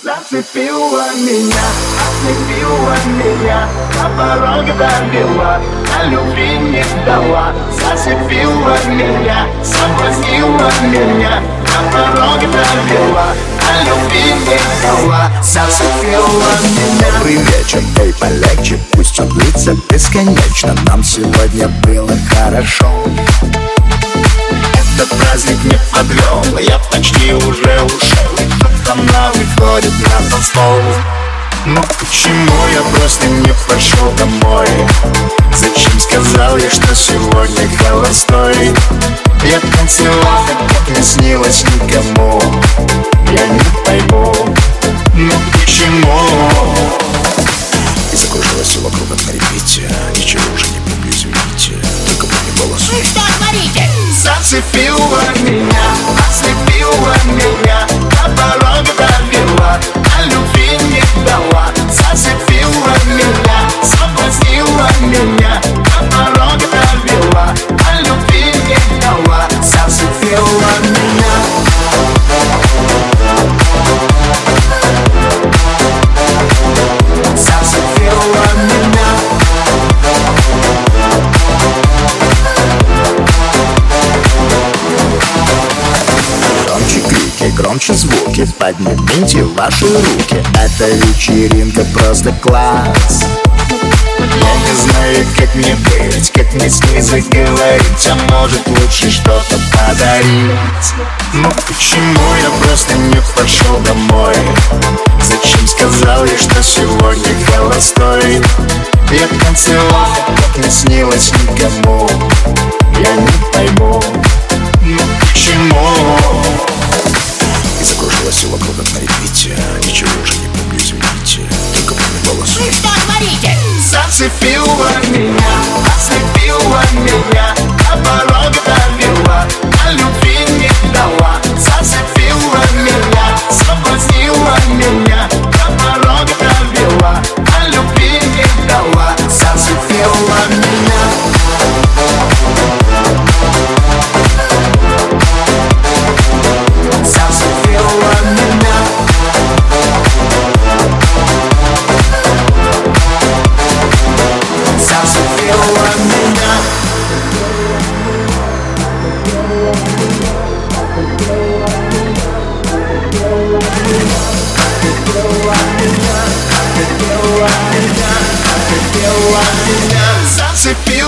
Зацепила меня, ослепила меня, на пороге добила, на любви не дала. Зацепила меня, соблазнила меня, на пороге добила, на любви не дала. Зацепила меня. Добрый вечер, эй, полегче, пусть он длится бесконечно. Нам сегодня было хорошо. Этот праздник не подвел, я почти уже ушел. Она выходит на танцпол. Но почему я просто не пошел домой? Зачем сказал я, что сегодня холостой? Я танцевал, как не снилось никому. Я не пойму, но почему? И закружилось все вокруг от репите. Ничего уже не помню, извините. Только помню голос. Вы что творите? Зацепила меня, ослепила меня, на пороге довела, на любви не дала. Зацепила меня, соблазнила меня, на пороге довела, на любви не дала. Зацепила меня. Зацепила меня. Громче крики, громче звуки, поднимите ваши руки. Эта вечеринка просто класс. Я не знаю, как мне быть, как мне с ней заговорить, а может лучше что-то подарить. Но почему я просто не пошел домой? Зачем сказал я, что сегодня холостой? Я танцевал, как не снилось никому. Я не пойму, но почему? И закружилось все вокруг от репите. Ничего уже не помню, извините. Только помню голос. Вы что творите? Зацепила меня, ослепила меня, на пороге довела, на любви не дала. Зацепила меня, соблазнила меня, на пороге довела, на любви не дала. Зацепила меня. Зацепила меня. Зацепила меня. Зацепила